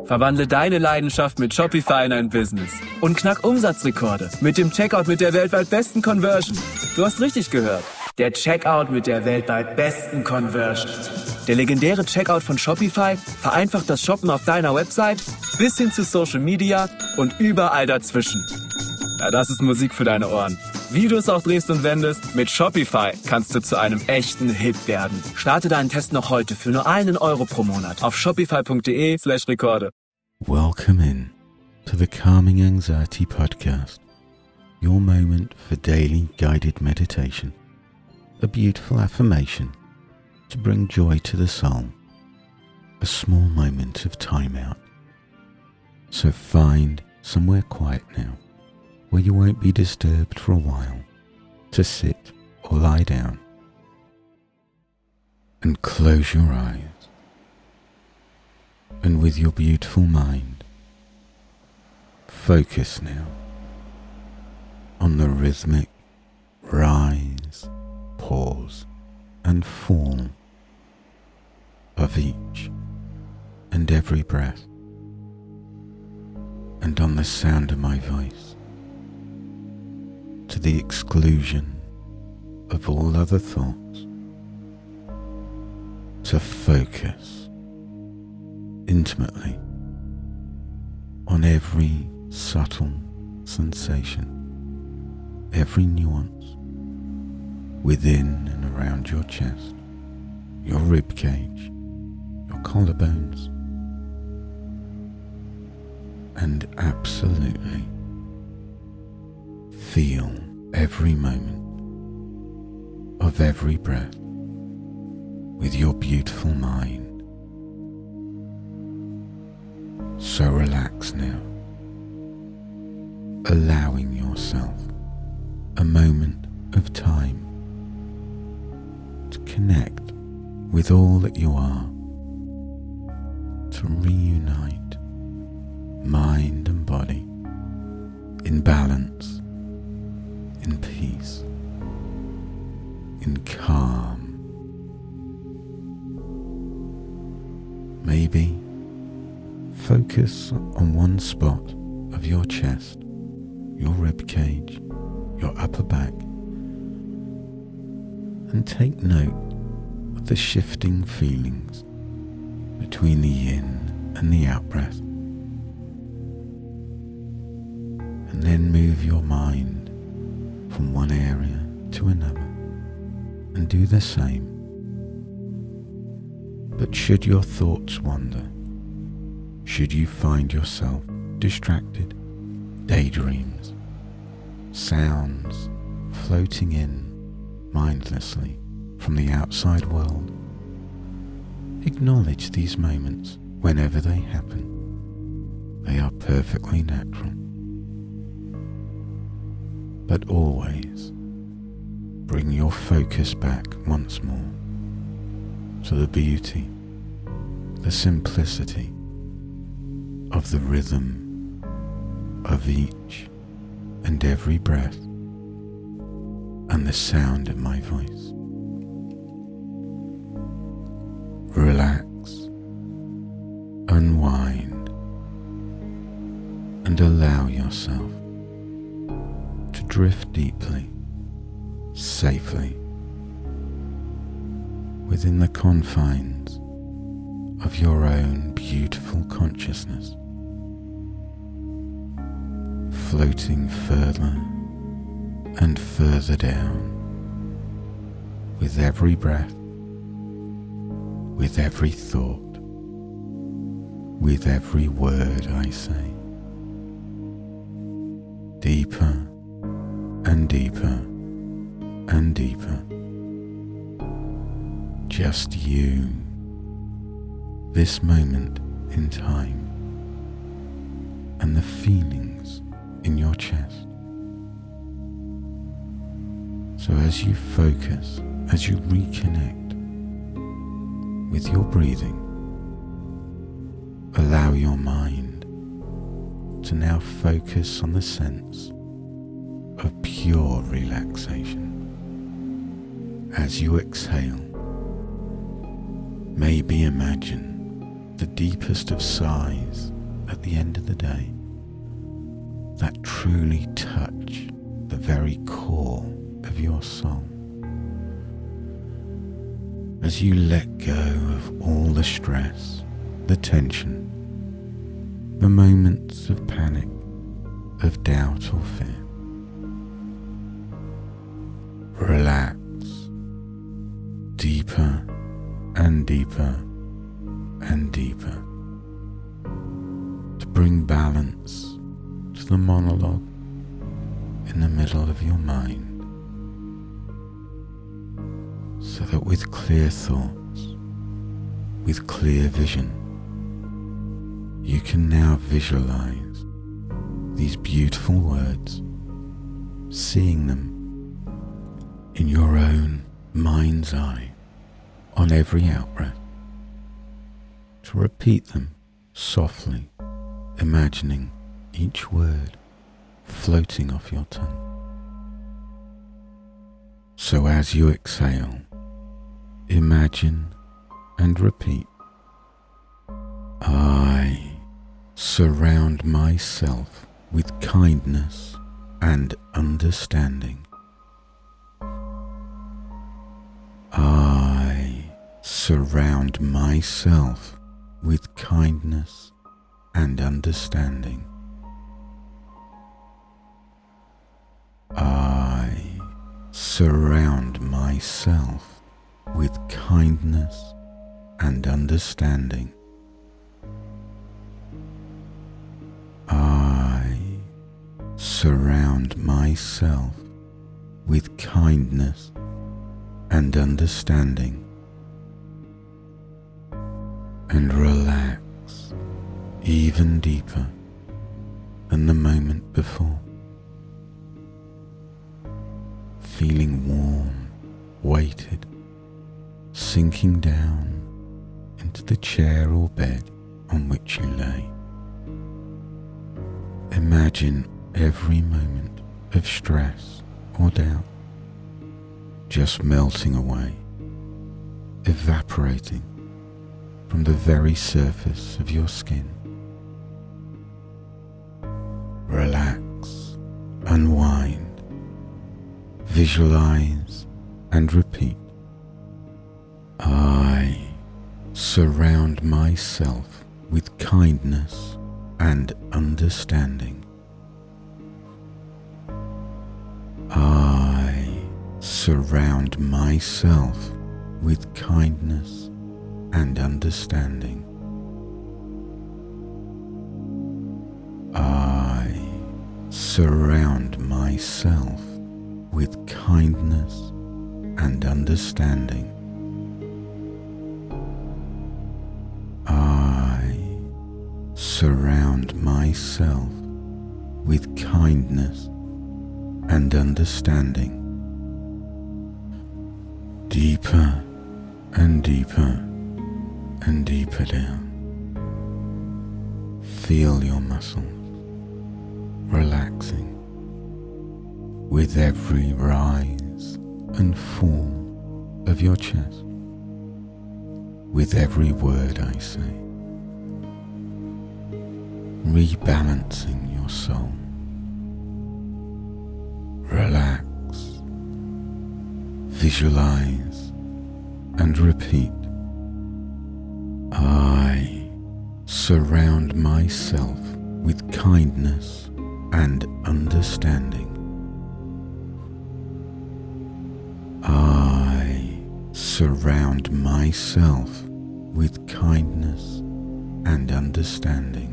Verwandle deine Leidenschaft mit Shopify in ein Business und knack Umsatzrekorde mit dem Checkout mit der weltweit besten Conversion. Du hast richtig gehört. Der Checkout mit der weltweit besten Conversion. Der legendäre Checkout von Shopify vereinfacht das Shoppen auf deiner Website bis hin zu Social Media und überall dazwischen. Ja, das ist Musik für deine Ohren. Wie du es auch drehst und wendest, mit Shopify kannst du zu einem echten Hit werden. Starte deinen Test noch heute für nur €1 pro Monat auf shopify.de/Rekorde. Welcome in to the Calming Anxiety Podcast, your moment for daily guided meditation, a beautiful affirmation to bring joy to the soul, a small moment of time out. So find somewhere quiet now, where you won't be disturbed for a while, to sit or lie down. And close your eyes. And with your beautiful mind, focus now on the rhythmic rise, pause, and fall of each and every breath, and on the sound of my voice, to the exclusion of all other thoughts, to focus intimately on every subtle sensation, every nuance within and around your chest, your rib cage, your collarbones, and absolutely feel every moment of every breath with your beautiful mind. So relax now, allowing yourself a moment of time to connect with all that you are, to reunite mind and body in balance, in peace, in calm. Maybe focus on one spot of your chest, your rib cage, your upper back, and take note of the shifting feelings between the in and the out breath. And then move your mind from one area to another and do the same. But should your thoughts wander, should you find yourself distracted, daydreams, sounds floating in mindlessly from the outside world, acknowledge these moments whenever they happen. They are perfectly natural. But always bring your focus back once more to the beauty, the simplicity of the rhythm of each and every breath and the sound of my voice. Relax, unwind, and allow yourself to drift deeply, safely, within the confines of your own beautiful consciousness, floating further and further down with every breath, with every thought, with every word I say. Deeper and deeper and deeper. Just you, this moment in time, and the feelings in your chest. So as you focus, as you reconnect with your breathing, allow your mind to now focus on the sense of pure relaxation. As you exhale, maybe imagine the deepest of sighs at the end of the day that truly touch the very core of your soul. As you let go of all the stress, the tension, the moments of panic, of doubt or fear. Relax deeper and deeper and deeper to bring balance to the monologue in the middle of your mind, so that with clear thoughts, with clear vision, you can now visualize these beautiful words, seeing them in your own mind's eye on every out-breath, to repeat them softly, imagining each word floating off your tongue. So as you exhale, imagine and repeat, I surround myself with kindness and understanding. I surround myself with kindness and understanding. I surround myself with kindness and understanding. I surround myself with kindness and understanding. And relax even deeper than the moment before, feeling warm, weighted, sinking down into the chair or bed on which you lay. Imagine every moment of stress or doubt just melting away, evaporating from the very surface of your skin. Relax, unwind, visualize and repeat. I surround myself with kindness and understanding. I surround myself with kindness and understanding. I surround myself with kindness and understanding. I surround myself with kindness and understanding. Deeper and deeper and deeper down. Feel your muscles relaxing with every rise and fall of your chest, with every word I say, rebalancing your soul. Relax, visualize and repeat. I surround myself with kindness and understanding. I surround myself with kindness and understanding.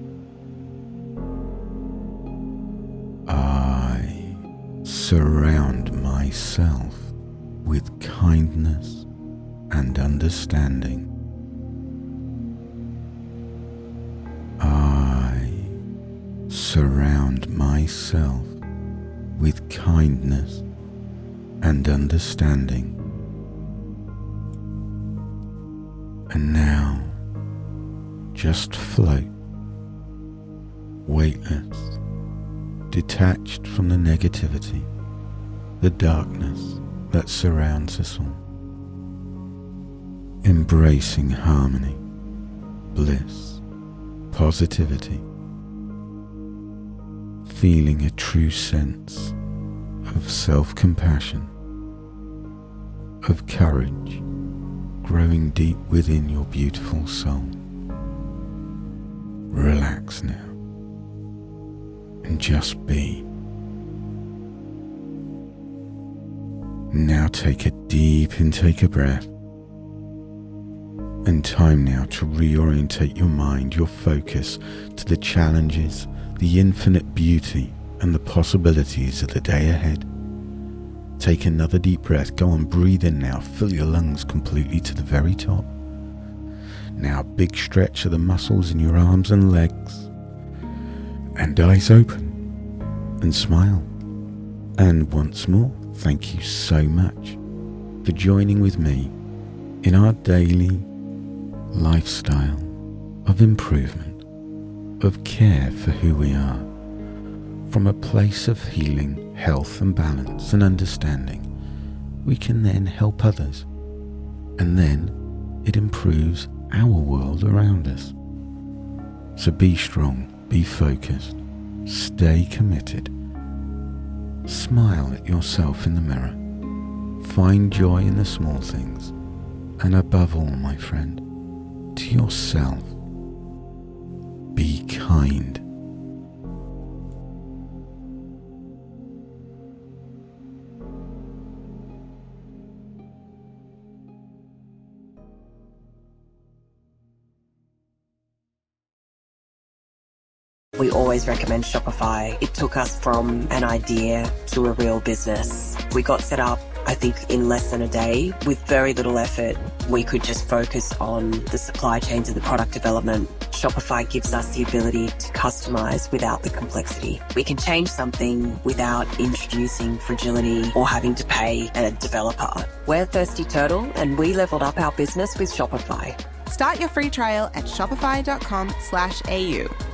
I surround myself with kindness and understanding. I surround myself with kindness and understanding. And now, just float, weightless, detached from the negativity, the darkness that surrounds us all, embracing harmony, bliss, positivity, feeling a true sense of self-compassion, of courage growing deep within your beautiful soul. Relax now and just be. Now take a deep intake of breath, and time now to reorientate your mind, your focus to the challenges, the infinite beauty and the possibilities of the day ahead. Take another deep breath. Go on, breathe in now. Fill your lungs completely to the very top. Now big stretch of the muscles in your arms and legs. And eyes open. And smile. And once more, thank you so much for joining with me in our daily lifestyle of improvement, of care for who we are, from a place of healing, health and balance and understanding. We can then help others, and then it improves our world around us. So be strong, be focused, stay committed, smile at yourself in the mirror, find joy in the small things, and above all, my friend, to yourself, be kind. We always recommend Shopify. It took us from an idea to a real business. We got set up, I think, in less than a day with very little effort. We could just focus on the supply chains and the product development. Shopify gives us the ability to customize without the complexity. We can change something without introducing fragility or having to pay a developer. We're Thirsty Turtle, and we leveled up our business with Shopify. Start your free trial at shopify.com/au.